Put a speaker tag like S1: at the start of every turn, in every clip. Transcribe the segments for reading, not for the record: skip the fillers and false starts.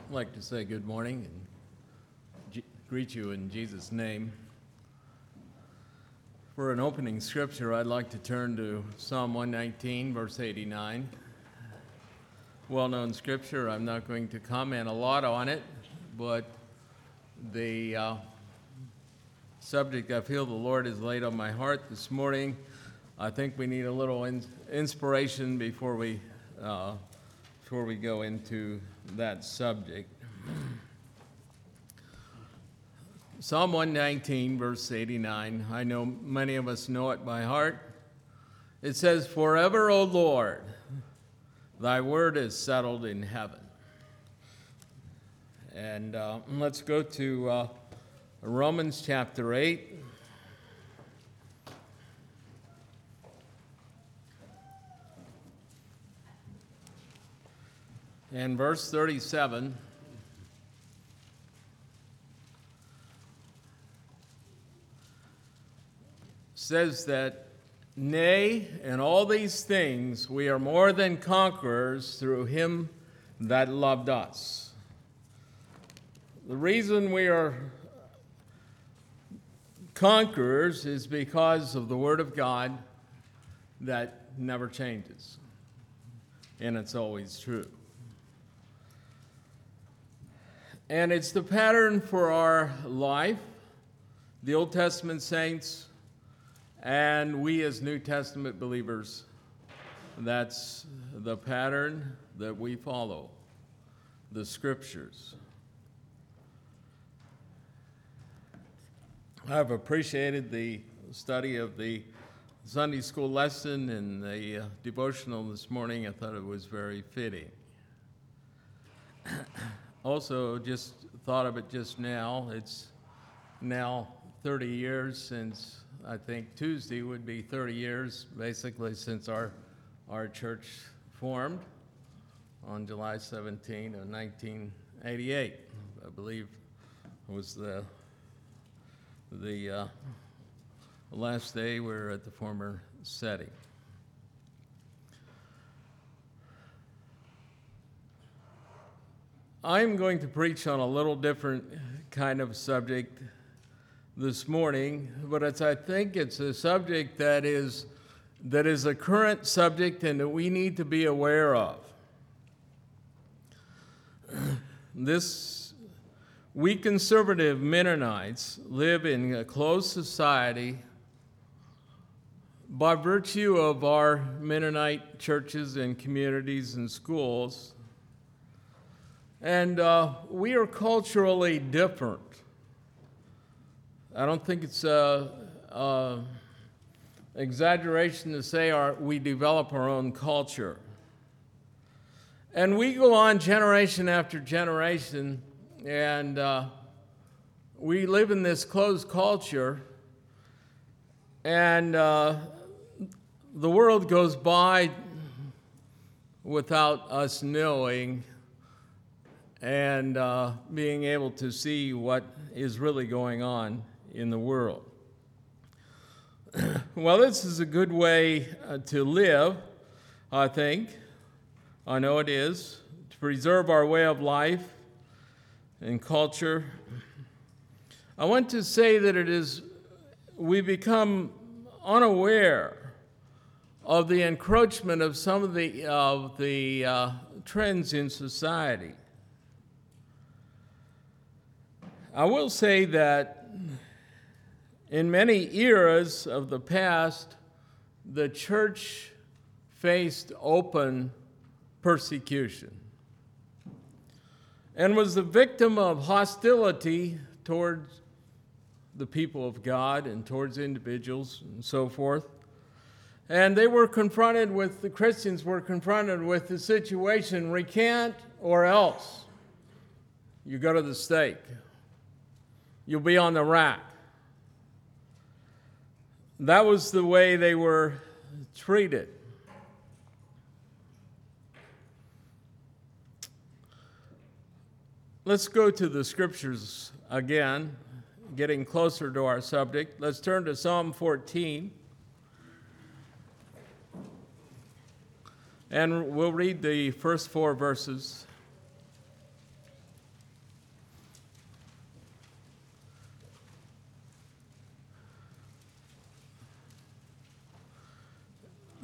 S1: I'd like to say good morning and greet you in Jesus' name. For an opening scripture, I'd like to turn to Psalm 119, verse 89. Well-known scripture. I'm not going to comment a lot on it, but the subject I feel the Lord has laid on my heart this morning, I think we need a little inspiration before we go into that subject. Psalm 119, verse 89. I know many of us know it by heart. It says, "Forever, O Lord, thy word is settled in heaven." And let's go to Romans chapter 8. And verse 37 says that, "Nay, in all these things we are more than conquerors through him that loved us." The reason we are conquerors is because of the Word of God that never changes, and it's always true. And it's the pattern for our life, the Old Testament saints, and we as New Testament believers. That's the pattern that we follow, the Scriptures. I've appreciated the study of the Sunday school lesson and the devotional this morning. I thought it was very fitting. Also, just thought of it just now. It's now 30 years since, I think Tuesday would be 30 years, basically, since our church formed on July 17 of 1988. I believe was the last day we were at the former setting. I'm going to preach on a little different kind of subject this morning, but I think it's a subject that is a current subject and that we need to be aware of. We conservative Mennonites live in a closed society by virtue of our Mennonite churches and communities and schools. And we are culturally different. I don't think it's an exaggeration to say we develop our own culture. And we go on generation after generation, and we live in this closed culture, and the world goes by without us knowing and being able to see what is really going on in the world. Well, this is a good way to live, I think. I know it is, to preserve our way of life and culture. I want to say that we become unaware of the encroachment of some of the trends in society. I will say that in many eras of the past, the church faced open persecution and was the victim of hostility towards the people of God and towards individuals and so forth. And the Christians were confronted with the situation, recant or else you go to the stake. You'll be on the rack. That was the way they were treated. Let's go to the scriptures again, getting closer to our subject. Let's turn to Psalm 14. And we'll read the first 4 verses.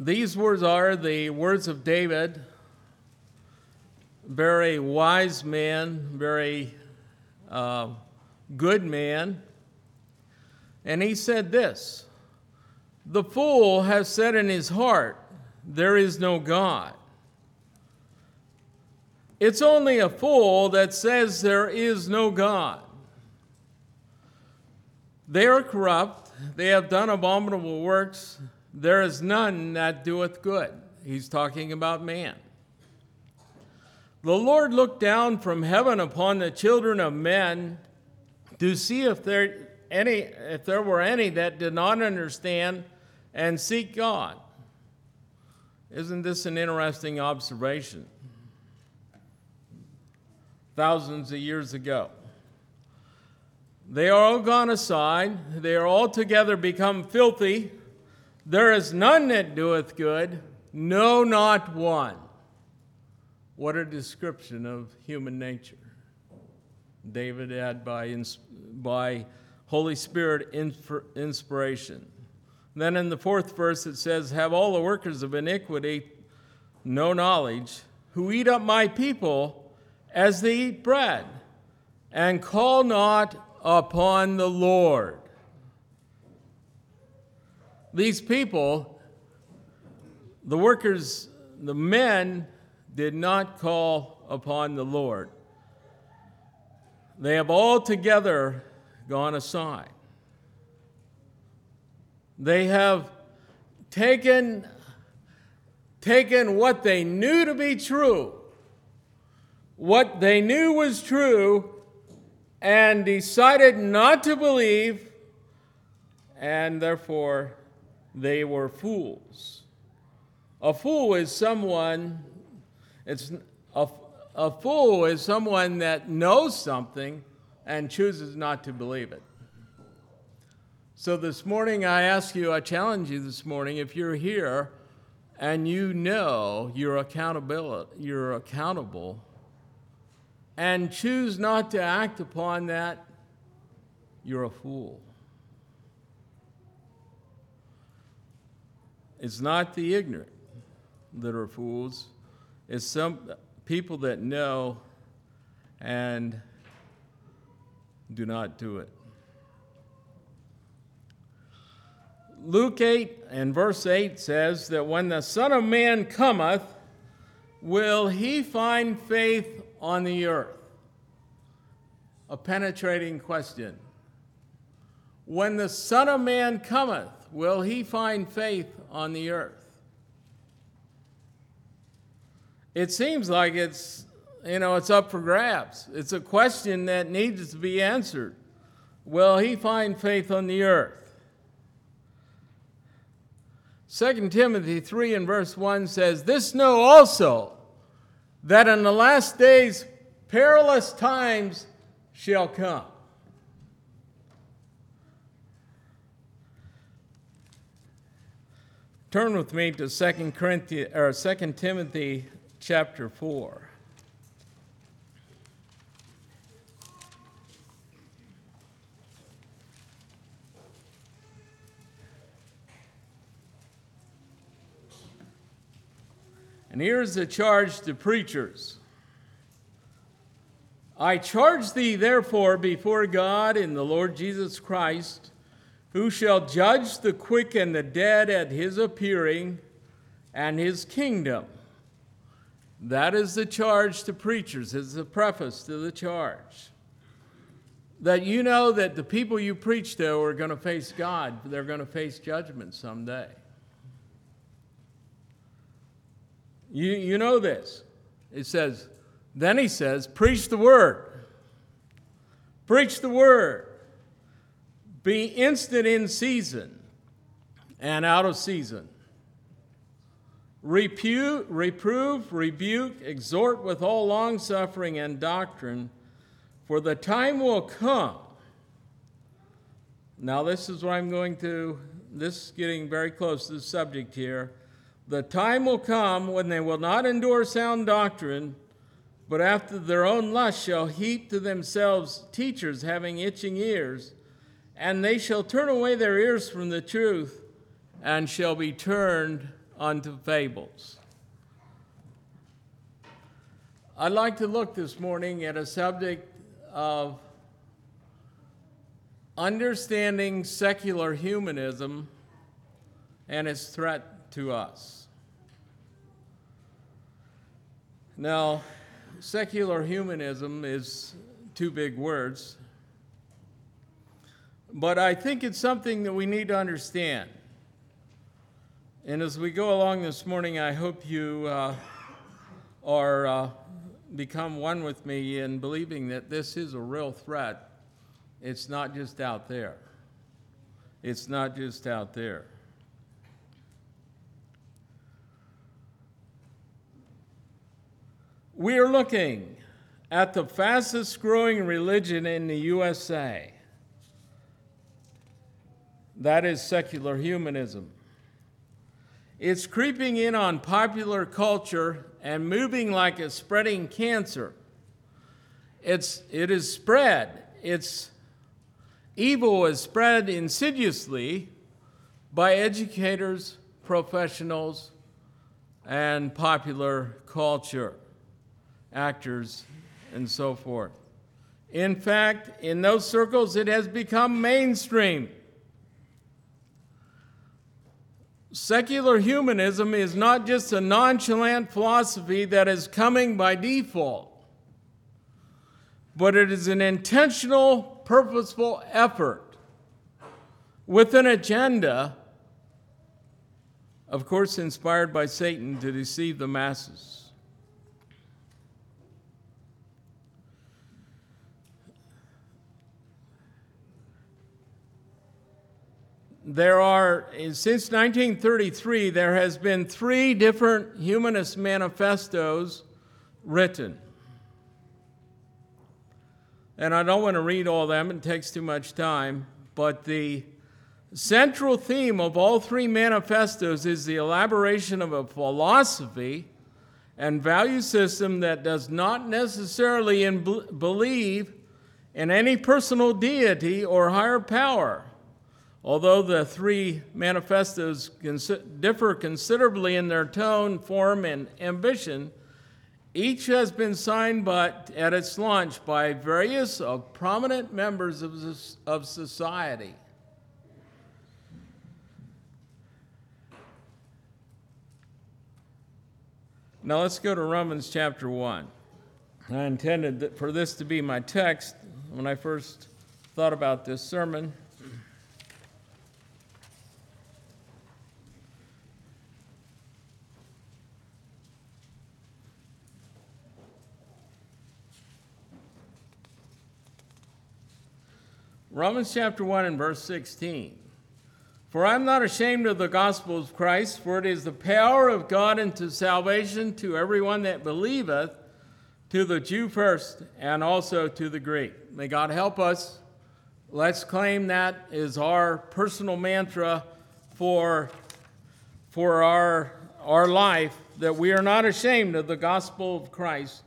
S1: These words are the words of David, very wise man, very good man. And he said this, "The fool has said in his heart, there is no God." It's only a fool that says there is no God. They are corrupt. They have done abominable works. There is none that doeth good. He's talking about man. The Lord looked down from heaven upon the children of men to see if there were any that did not understand and seek God. Isn't this an interesting observation? Thousands of years ago. They are all gone aside. They are altogether become filthy. There is none that doeth good, no, not one. What a description of human nature. David had by Holy Spirit inspiration. Then in the 4th verse it says, "Have all the workers of iniquity no knowledge, who eat up my people as they eat bread, and call not upon the Lord." These people, the workers, the men, did not call upon the Lord. They have altogether gone aside. They have taken what they knew to be true, what they knew was true, and decided not to believe, and therefore they were fools. A fool is someone, a fool is someone that knows something and chooses not to believe it. So this morning I challenge you this morning, if you're here and you know you're accountable and choose not to act upon that, you're a fool. It's not the ignorant that are fools. It's some people that know and do not do it. Luke 8 and verse 8 says that when the Son of Man cometh, will he find faith on the earth? A penetrating question. When the Son of Man cometh, will he find faith on the earth? It seems like it's up for grabs. It's a question that needs to be answered. Will he find faith on the earth? 2 Timothy 3 and verse 1 says, "This know also, that in the last days perilous times shall come." Turn with me to 2 Timothy chapter 4. And here's the charge to preachers. "I charge thee therefore before God and the Lord Jesus Christ, who shall judge the quick and the dead at his appearing and his kingdom." That is the charge to preachers. It's the preface to the charge. That you know that the people you preach to are going to face God. They're going to face judgment someday. You know this. Then he says, preach the word. Preach the word. Be instant in season and out of season. Reprove, rebuke, exhort with all longsuffering and doctrine, for the time will come. Now this is getting very close to the subject here. The time will come when they will not endure sound doctrine, but after their own lust shall heap to themselves teachers having itching ears, and they shall turn away their ears from the truth, and shall be turned unto fables. I'd like to look this morning at a subject of understanding secular humanism and its threat to us. Now, secular humanism is two big words, but I think it's something that we need to understand. And as we go along this morning, I hope you become one with me in believing that this is a real threat. It's not just out there. It's not just out there. We are looking at the fastest growing religion in the USA. That is secular humanism. It's creeping in on popular culture and moving like a spreading cancer. It is spread. Its evil is spread insidiously by educators, professionals, and popular culture, actors, and so forth. In fact, in those circles, it has become mainstream. Secular humanism is not just a nonchalant philosophy that is coming by default, but it is an intentional, purposeful effort with an agenda, of course, inspired by Satan to deceive the masses. Since 1933, there has been 3 different humanist manifestos written. And I don't want to read all of them, it takes too much time, but the central theme of all 3 manifestos is the elaboration of a philosophy and value system that does not necessarily believe in any personal deity or higher power. Although the 3 manifestos differ considerably in their tone, form, and ambition, each has been signed at its launch by various prominent members of society. Now let's go to Romans chapter 1. I intended for this to be my text when I first thought about this sermon. Romans chapter 1 and verse 16. For I am not ashamed of the gospel of Christ, for it is the power of God unto salvation to everyone that believeth, to the Jew first, and also to the Greek. May God help us. Let's claim that is our personal mantra for our life, that we are not ashamed of the gospel of Christ,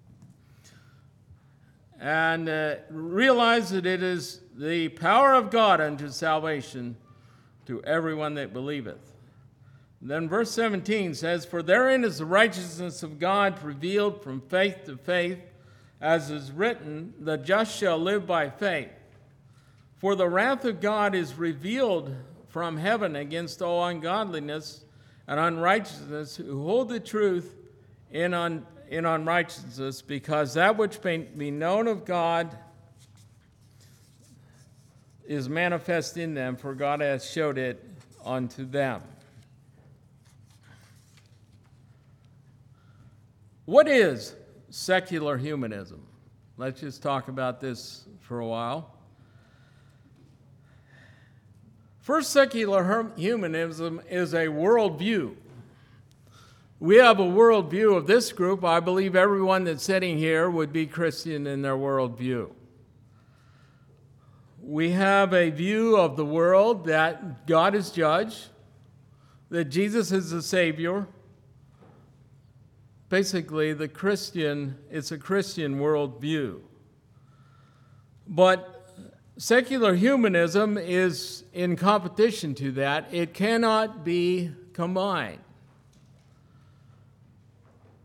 S1: and realize that it is the power of God unto salvation to everyone that believeth. And then verse 17 says, For therein is the righteousness of God revealed from faith to faith, as is written, the just shall live by faith. For the wrath of God is revealed from heaven against all ungodliness and unrighteousness, who hold the truth in unrighteousness, because that which may be known of God is manifest in them, for God hath showed it unto them. What is secular humanism? Let's just talk about this for a while. First, secular humanism is a worldview. We have a worldview of this group. I believe everyone that's sitting here would be Christian in their worldview. We have a view of the world that God is judge, that Jesus is the Savior. Basically, it's a Christian worldview. But secular humanism is in competition to that. It cannot be combined.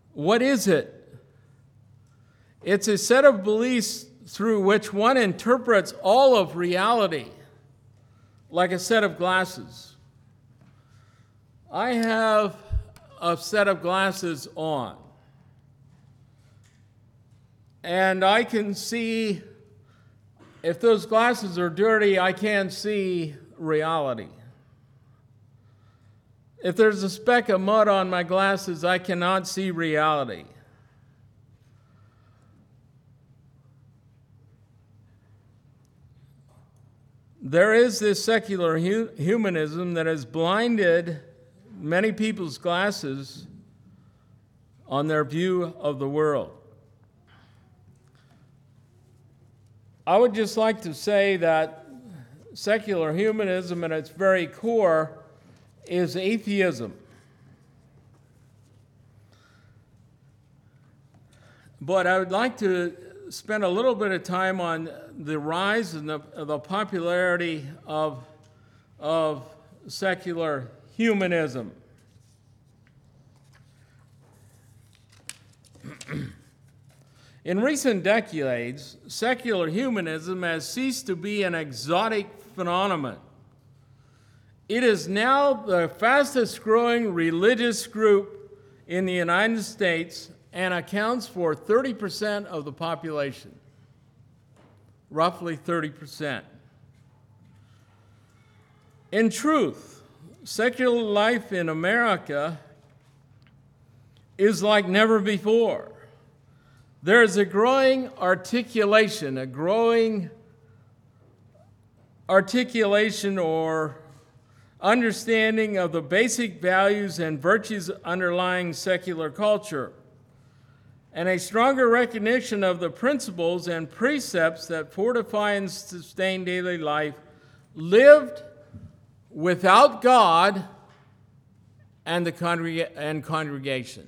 S1: What is it? It's a set of beliefs through which one interprets all of reality, like a set of glasses. I have a set of glasses on, and I can see, if those glasses are dirty, I can't see reality. If there's a speck of mud on my glasses, I cannot see reality. There is this secular humanism that has blinded many people's glasses on their view of the world. I would just like to say that secular humanism at its very core is atheism. But I would like to spend a little bit of time on the rise and the popularity of secular humanism. In recent decades, secular humanism has ceased to be an exotic phenomenon. It is now the fastest growing religious group in the United States and accounts for 30% of the population, roughly 30%. In truth, secular life in America is like never before. There is a growing articulation or understanding of the basic values and virtues underlying secular culture, and a stronger recognition of the principles and precepts that fortify and sustain daily life lived without God and the congregation.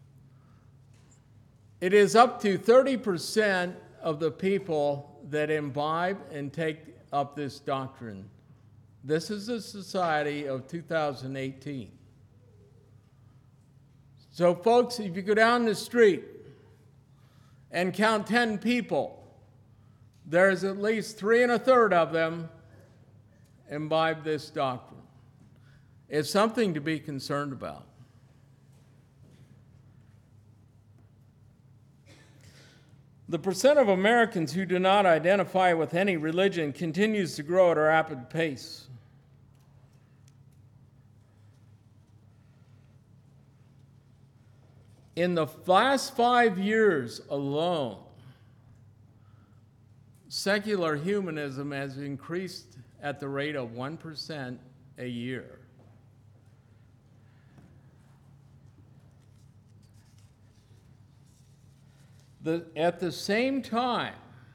S1: It is up to 30% of the people that imbibe and take up this doctrine. This is the society of 2018. So folks, if you go down the street and count 10 people, there's at least 3 1/3 of them imbibe this doctrine. It's something to be concerned about. The percent of Americans who do not identify with any religion continues to grow at a rapid pace. In the last 5 years alone, secular humanism has increased at the rate of 1% a year. At the same time,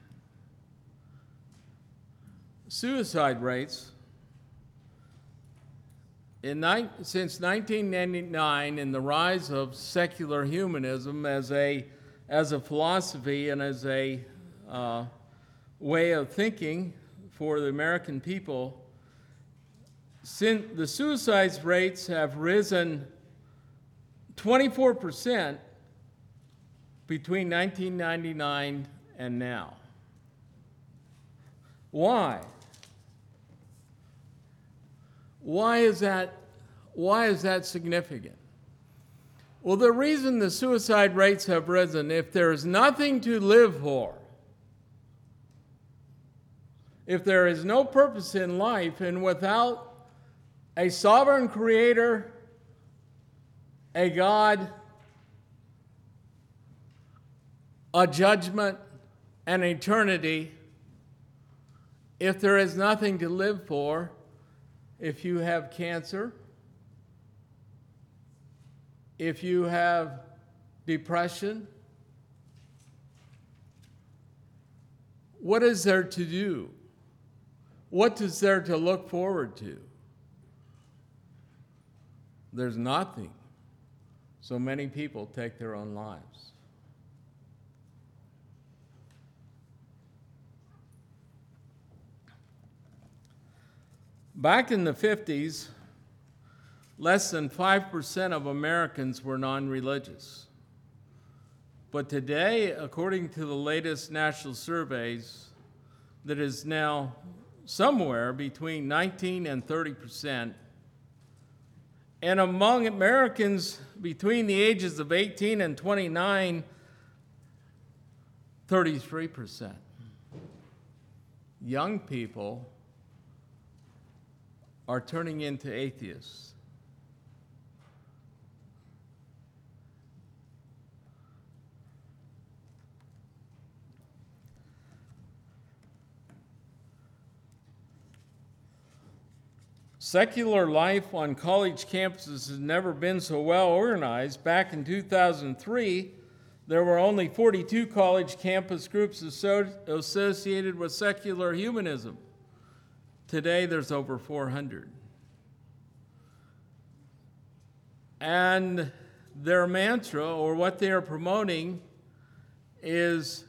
S1: suicide rates since 1999, in the rise of secular humanism as a philosophy and as a way of thinking for the American people, since the suicide rates have risen 24% between 1999 and now. Why? Why is that significant? Well, the reason the suicide rates have risen, if there is nothing to live for, if there is no purpose in life, and without a sovereign creator, a God, a judgment, an eternity, if there is nothing to live for, if you have cancer, if you have depression, what is there to do? What is there to look forward to? There's nothing. So many people take their own lives. Back in the 50s, less than 5% of Americans were non-religious. But today, according to the latest national surveys, that is now somewhere between 19 and 30%. And among Americans between the ages of 18 and 29, 33%. Young people are turning into atheists. Secular life on college campuses has never been so well organized. Back in 2003, there were only 42 college campus groups associated with secular humanism. Today, there's over 400. And their mantra, or what they are promoting, is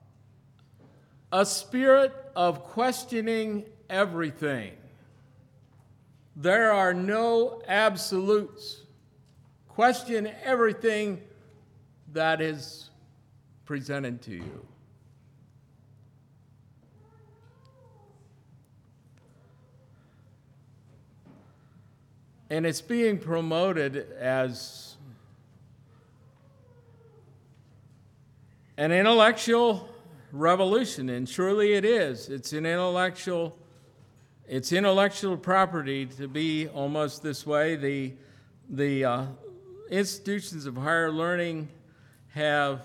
S1: a spirit of questioning everything. There are no absolutes. Question everything that is presented to you. And it's being promoted as an intellectual revolution, and surely it is. It's intellectual property to be almost this way. The institutions of higher learning have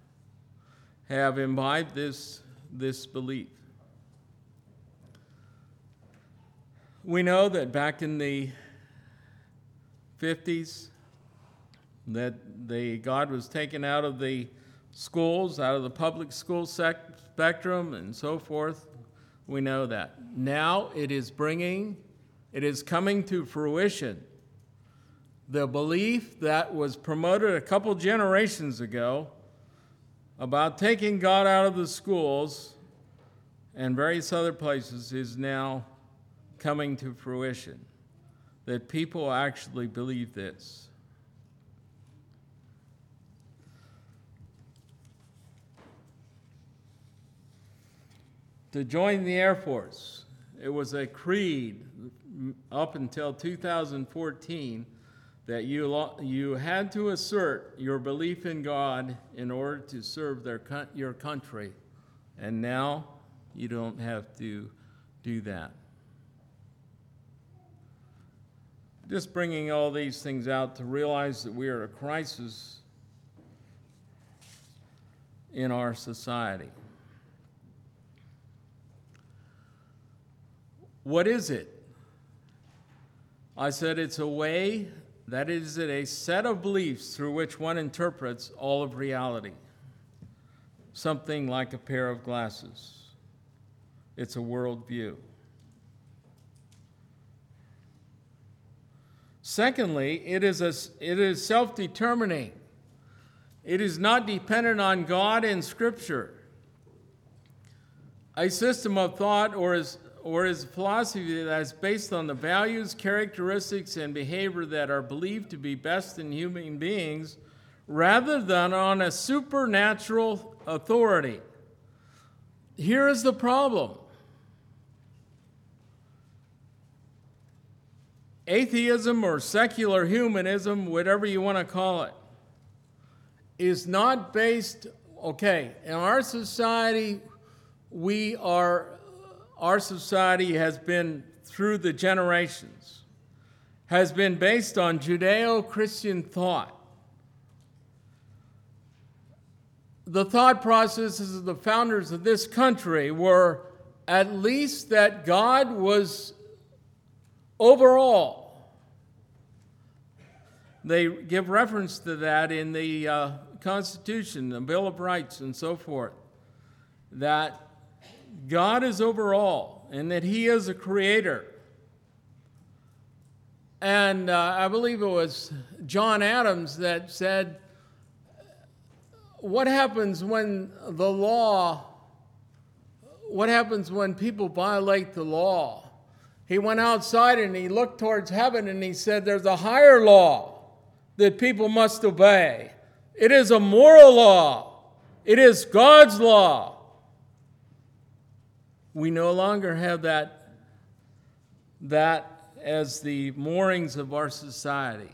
S1: imbibed this belief. We know that back in the 50s, that God was taken out of the schools, out of the public school spectrum, and so forth. We know that. Now it is coming to fruition. The belief that was promoted a couple generations ago about taking God out of the schools and various other places is now coming to fruition. That people actually believe this. To join the Air Force, it was a creed up until 2014 that you had to assert your belief in God in order to serve your country. And now you don't have to do that. Just bringing all these things out to realize that we are at a crisis in our society. What is it? I said it's a way, that is a set of beliefs through which one interprets all of reality. Something like a pair of glasses. It's a worldview. Secondly, it is self-determining. It is not dependent on God and Scripture. A system of thought or is a philosophy that is based on the values, characteristics, and behavior that are believed to be best in human beings, rather than on a supernatural authority. Here is the problem. Atheism or secular humanism, whatever you want to call it, is not based, in our society, our society has been, through the generations, has been based on Judeo-Christian thought. The thought processes of the founders of this country were at least that God was overall. They give reference to that in the Constitution, the Bill of Rights, and so forth, that God is overall and that He is a creator. And I believe it was John Adams that said, what happens when people violate the law? He went outside and he looked towards heaven and he said, there's a higher law that people must obey. It is a moral law. It is God's law. We no longer have that as the moorings of our society.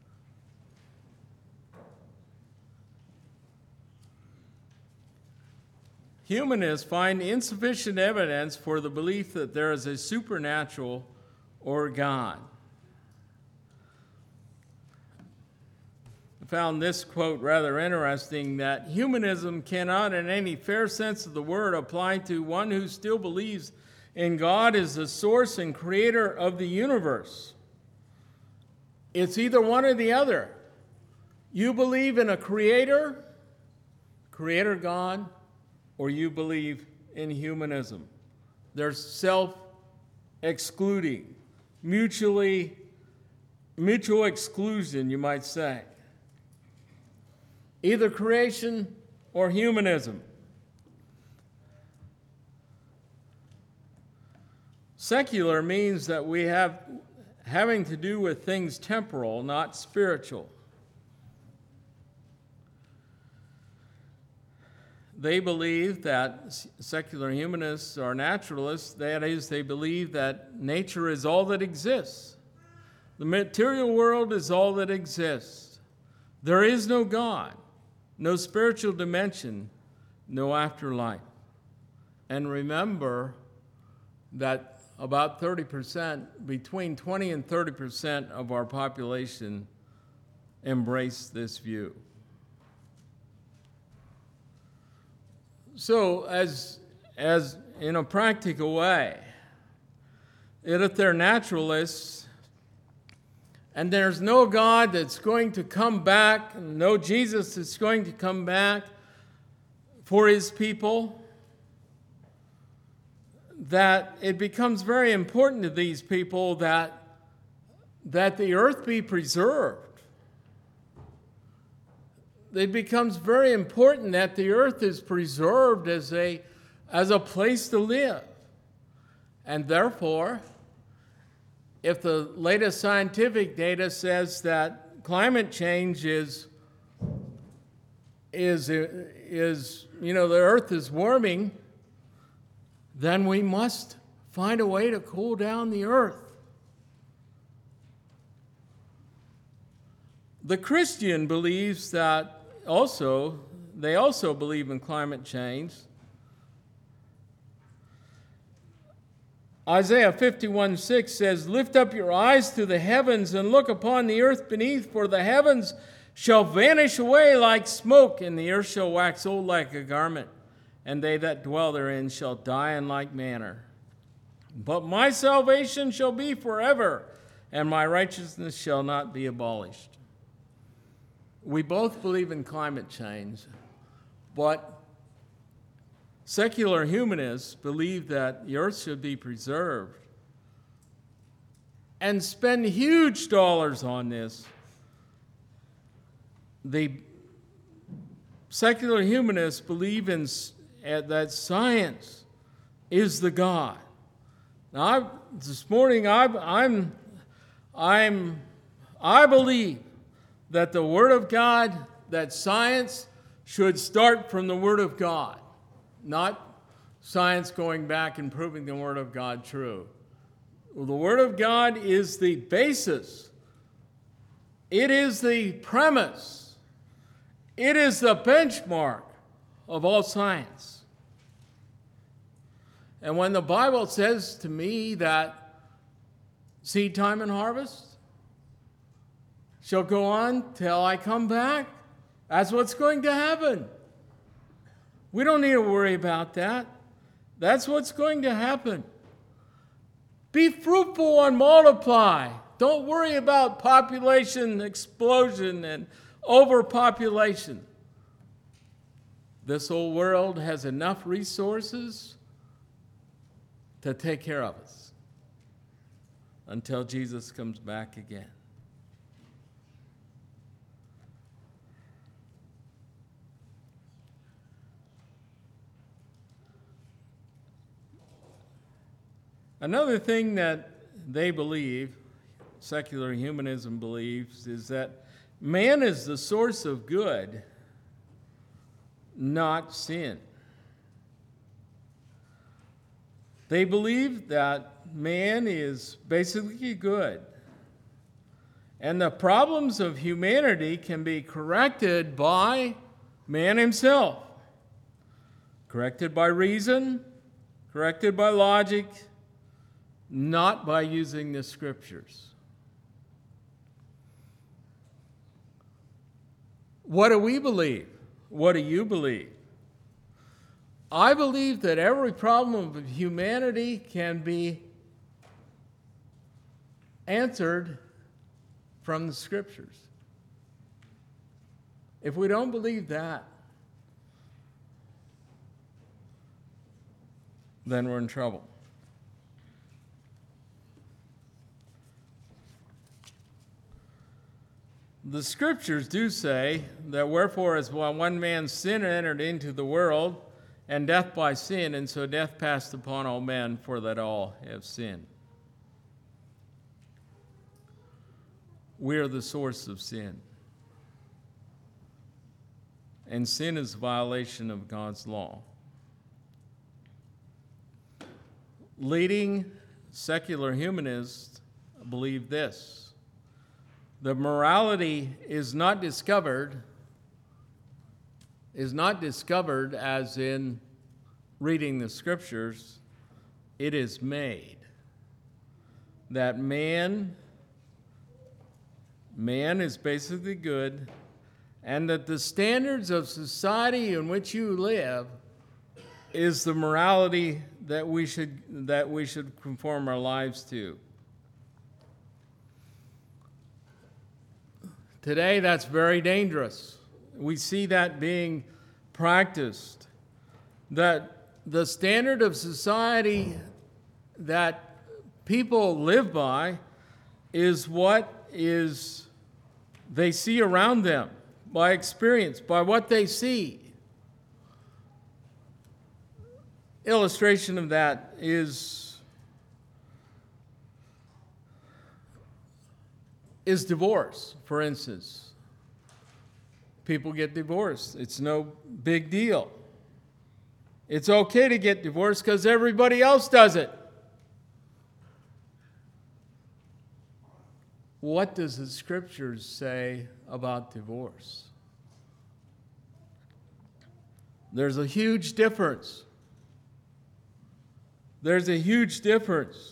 S1: Humanists find insufficient evidence for the belief that there is a supernatural or God. I found this quote rather interesting, that humanism cannot in any fair sense of the word apply to one who still believes in God as the source and creator of the universe. It's either one or the other. You believe in a creator God, or you believe in humanism. They're self-excluding, mutual exclusion, you might say. Either creation or humanism. Secular means that we have having to do with things temporal, not spiritual. They believe that secular humanists are naturalists. That is, they believe that nature is all that exists. The material world is all that exists. There is no God, no spiritual dimension, no afterlife. And remember that about 30%, between 20 and 30% of our population embrace this view. So, as in a practical way, if they're naturalists and there's no God that's going to come back, no Jesus that's going to come back for his people, that it becomes very important to these people that the earth be preserved. It becomes very important that the earth is preserved as a place to live. And therefore, if the latest scientific data says that climate change is the earth is warming, then we must find a way to cool down the earth. The Christian believes that they also believe in climate change. Isaiah 51:6 says, "Lift up your eyes to the heavens and look upon the earth beneath, for the heavens shall vanish away like smoke, and the earth shall wax old like a garment, and they that dwell therein shall die in like manner. But my salvation shall be forever, and my righteousness shall not be abolished." We both believe in climate change, but secular humanists believe that the earth should be preserved and spend huge dollars on this. The secular humanists believe that science is the God. Now, this morning I believe that the Word of God, that science should start from the Word of God, not science going back and proving the Word of God true. Well, the Word of God is the basis. It is the premise. It is the benchmark of all science. And when the Bible says to me that seed time and harvest shall go on till I come back, that's what's going to happen. We don't need to worry about that. That's what's going to happen. Be fruitful and multiply. Don't worry about population explosion and overpopulation. This whole world has enough resources to take care of us until Jesus comes back again. Another thing that they believe, secular humanism believes, is that man is the source of good not sin. They believe that man is basically good, and the problems of humanity can be corrected by man himself, corrected by reason, corrected by logic, not by using the scriptures. What do we believe? What do you believe? I believe that every problem of humanity can be answered from the scriptures. If we don't believe that, then we're in trouble. The scriptures do say that wherefore as one man's sin entered into the world, and death by sin, and so death passed upon all men, for that all have sinned. We are the source of sin. And sin is a violation of God's law. Leading secular humanists believe this: the morality is not discovered as in reading the scriptures. It is made. That man is basically good, and that the standards of society in which you live is the morality that we should conform our lives to. Today, that's very dangerous. We see that being practiced, that the standard of society that people live by is what they see around them, by experience, by what they see. Illustration of that is divorce, for instance. People get divorced. It's no big deal. It's okay to get divorced because everybody else does it. What does the scriptures say about divorce? There's a huge difference. There's a huge difference.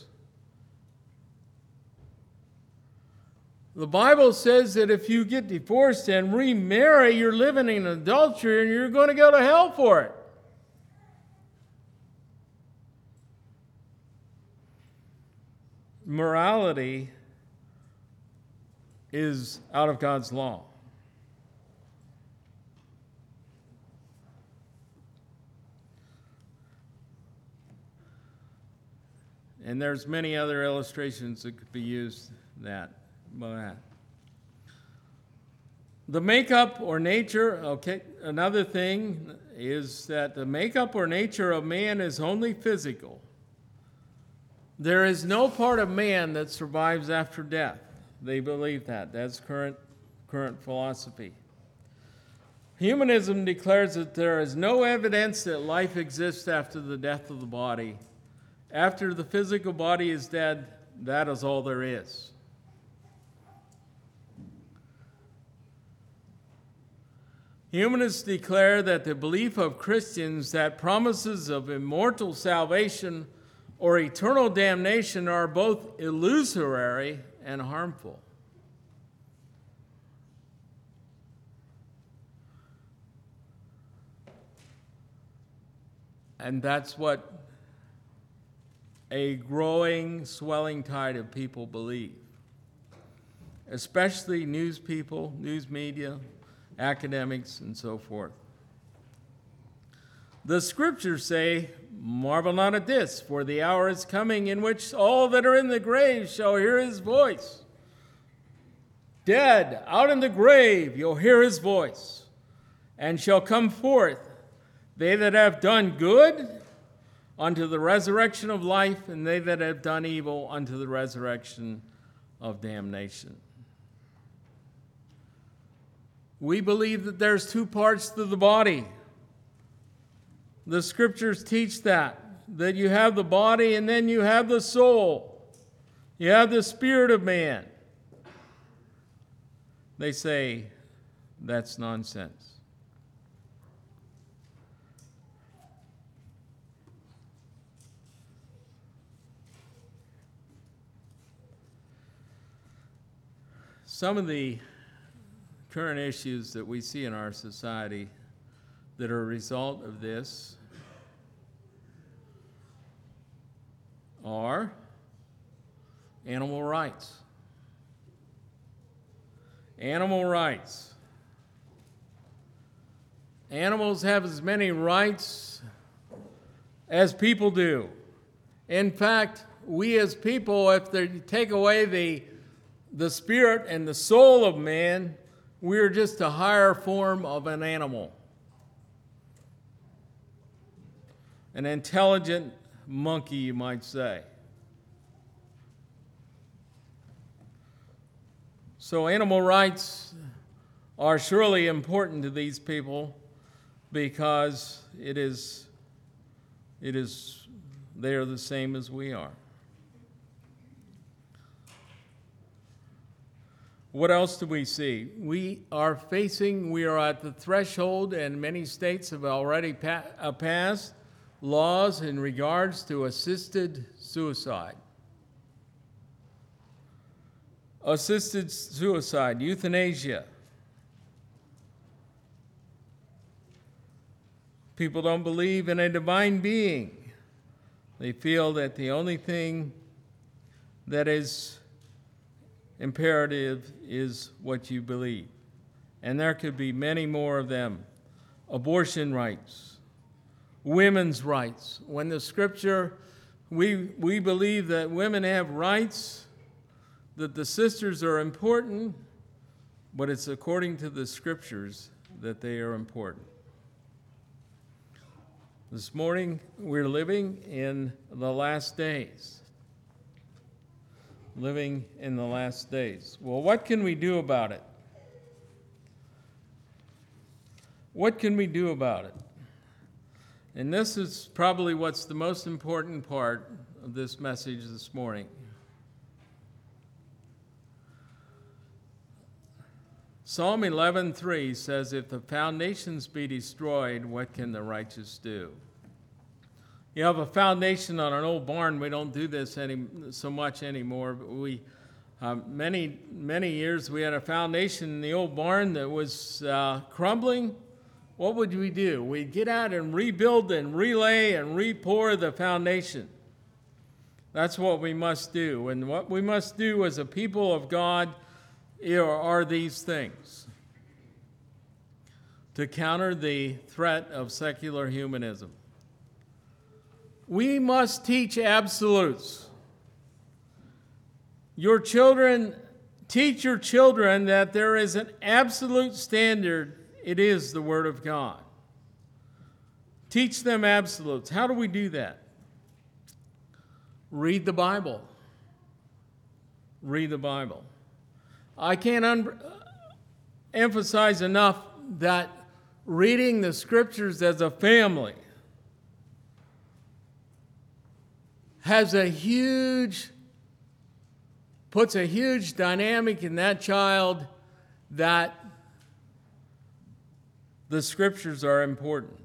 S1: The Bible says that if you get divorced and remarry, you're living in adultery and you're going to go to hell for it. Morality is out of God's law. And there's many other illustrations that could be used by that. The makeup or nature, another thing is that the makeup or nature of man is only physical. There is no part of man that survives after death. They believe that. That's current philosophy. Humanism declares that there is no evidence that life exists after the death of the body. After the physical body is dead, that is all there is. Humanists declare that the belief of Christians that promises of immortal salvation or eternal damnation are both illusory and harmful. And that's what a growing, swelling tide of people believe, especially news people, news media, academics, and so forth. The scriptures say, "Marvel not at this, for the hour is coming in which all that are in the grave shall hear his voice." Dead, out in the grave, you'll hear his voice, and shall come forth, they that have done good unto the resurrection of life, and they that have done evil unto the resurrection of damnation. We believe that there's two parts to the body. The scriptures teach that you have the body and then you have the soul. You have the spirit of man. They say that's nonsense. Some of the current issues that we see in our society that are a result of this are animal rights. Animal rights. Animals have as many rights as people do. In fact, we as people, if they take away the spirit and the soul of man, we're just a higher form of an animal. An intelligent monkey, you might say. So animal rights are surely important to these people because they are the same as we are. What else do we see? We are at the threshold, and many states have already passed laws in regards to assisted suicide. Assisted suicide, euthanasia. People don't believe in a divine being. They feel that the only thing that is imperative is what you believe. And there could be many more of them. Abortion rights, women's rights. When the scripture, we believe that women have rights, that the sisters are important, but it's according to the scriptures that they are important. This morning, we're living in the last days. Living in the last days. Well, what can we do about it? What can we do about it? And this is probably what's the most important part of this message this morning. Psalm 11:3 says, "If the foundations be destroyed, what can the righteous do?" You have a foundation on an old barn. We don't do this so much anymore. But we, many years, we had a foundation in the old barn that was crumbling. What would we do? We'd get out and rebuild and relay and re-pour the foundation. That's what we must do. And what we must do as a people of God are these things to counter the threat of secular humanism. We must teach absolutes. Teach your children that there is an absolute standard. It is the Word of God. Teach them absolutes. How do we do that? Read the Bible. Read the Bible. I can't emphasize enough that reading the scriptures as a family puts a huge dynamic in that child that the scriptures are important.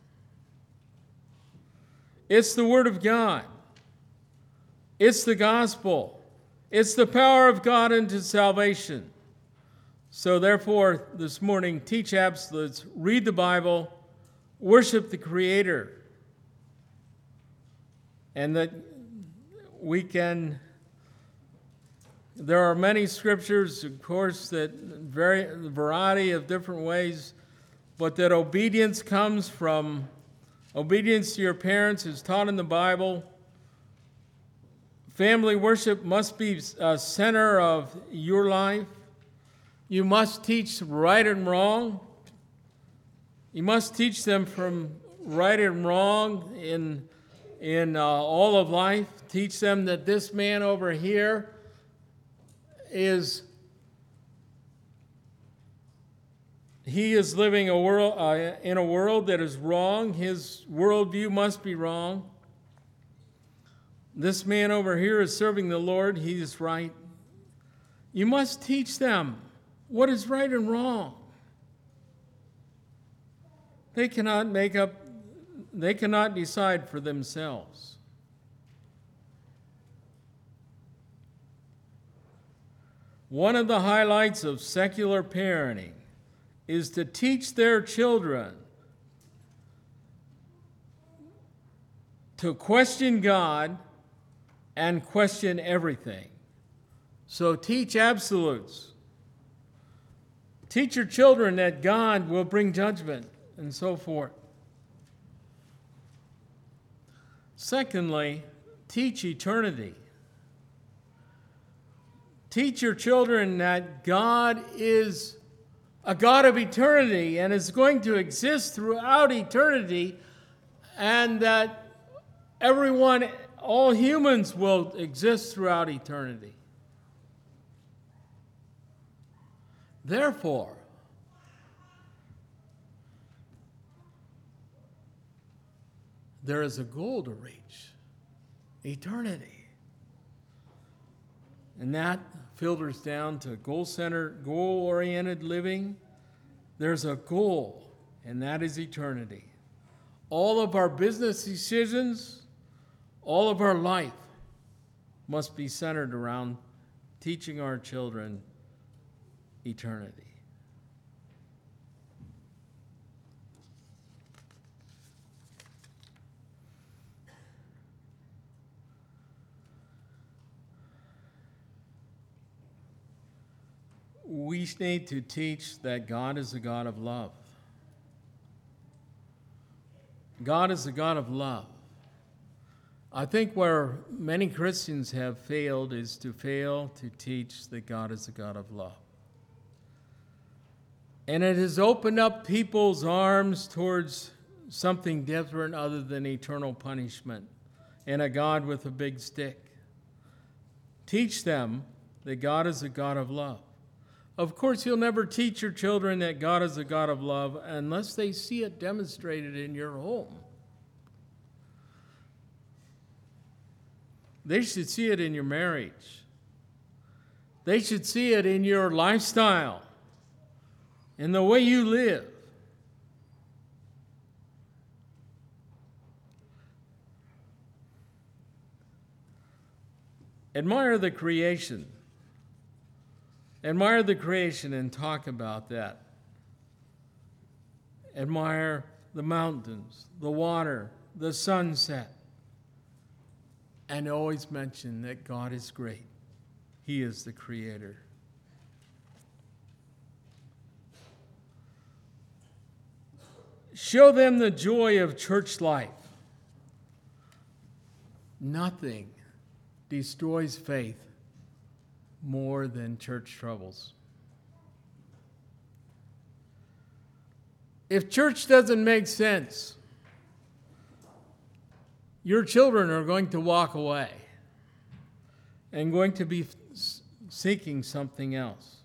S1: It's the Word of God. It's the gospel. It's the power of God unto salvation. So therefore, this morning, teach absolutes, read the Bible, worship the Creator, and that there are many scriptures, of course, that a variety of different ways, but that obedience comes from obedience to your parents is taught in the Bible. Family worship must be a center of your life. You must teach right and wrong. You must teach them from right and wrong in all of life. Teach them that this man over here is He is living in a world that is wrong. His worldview must be wrong. This man over here is serving the Lord. He is right. You must teach them what is right and wrong. They cannot decide for themselves. One of the highlights of secular parenting is to teach their children to question God and question everything. So teach absolutes. Teach your children that God will bring judgment and so forth. Secondly, teach eternity. Teach your children that God is a God of eternity and is going to exist throughout eternity, and that everyone, all humans, will exist throughout eternity. Therefore, there is a goal to reach, eternity. And that filters down to goal-centered, goal-oriented living. There's a goal, and that is eternity. All of our business decisions, all of our life must be centered around teaching our children eternity. We need to teach that God is a God of love. God is a God of love. I think where many Christians have failed is to fail to teach that God is a God of love. And it has opened up people's arms towards something different other than eternal punishment and a God with a big stick. Teach them that God is a God of love. Of course, you'll never teach your children that God is a God of love unless they see it demonstrated in your home. They should see it in your marriage. They should see it in your lifestyle, in the way you live. Admire the creation. Admire the creation and talk about that. Admire the mountains, the water, the sunset. And always mention that God is great. He is the creator. Show them the joy of church life. Nothing destroys faith more than church troubles. If church doesn't make sense, your children are going to walk away and going to be seeking something else.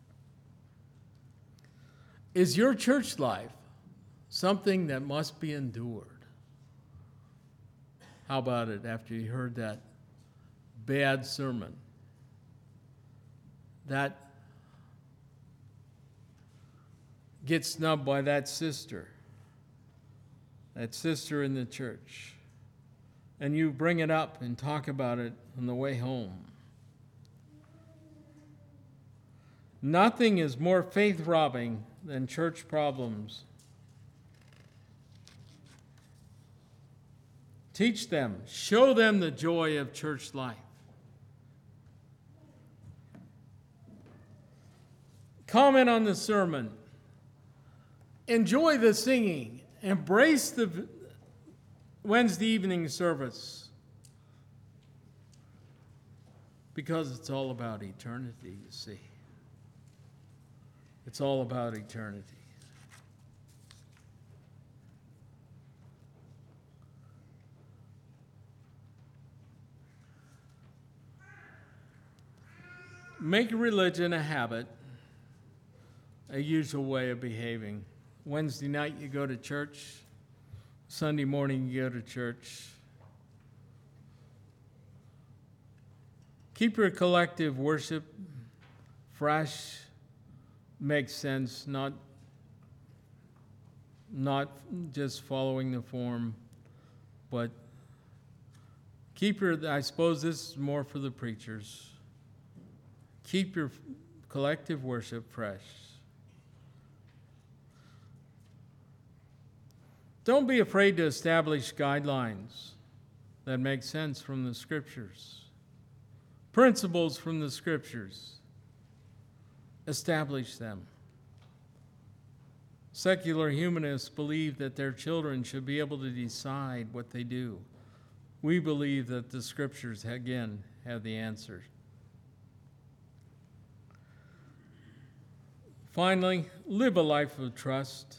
S1: Is your church life something that must be endured? How about it after you heard that bad sermon? That gets snubbed by that sister in the church. And you bring it up and talk about it on the way home. Nothing is more faith-robbing than church problems. Teach them, show them the joy of church life. Comment on the sermon. Enjoy the singing. Embrace the Wednesday evening service. Because it's all about eternity, you see. It's all about eternity. Make religion a habit a usual way of behaving. Wednesday night you go to church, Sunday morning you go to church. Keep your collective worship fresh, makes sense, not just following the form, but keep your, I suppose this is more for the preachers, keep your collective worship fresh. Don't be afraid to establish guidelines that make sense from the Scriptures. Principles from the Scriptures. Establish them. Secular humanists believe that their children should be able to decide what they do. We believe that the Scriptures, again, have the answer. Finally, live a life of trust.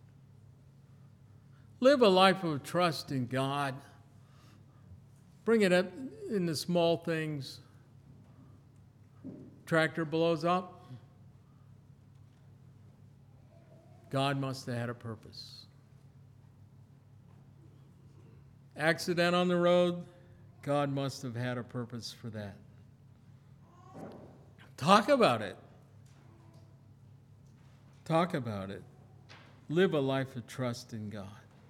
S1: Live a life of trust in God. Bring it up in the small things. Tractor blows up. God must have had a purpose. Accident on the road. God must have had a purpose for that. Talk about it. Talk about it. Live a life of trust in God.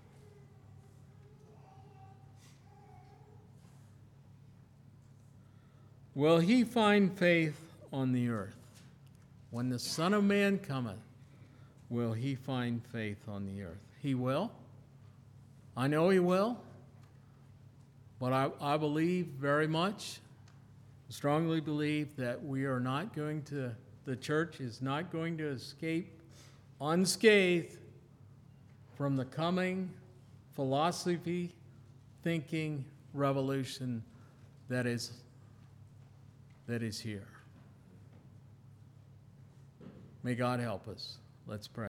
S1: Will he find faith on the earth? When the Son of Man cometh, will he find faith on the earth? He will. I know he will. But I believe very much, strongly believe that we are not going to, the church is not going to escape unscathed from the coming philosophy, thinking revolution that is here. May God help us. Let's pray.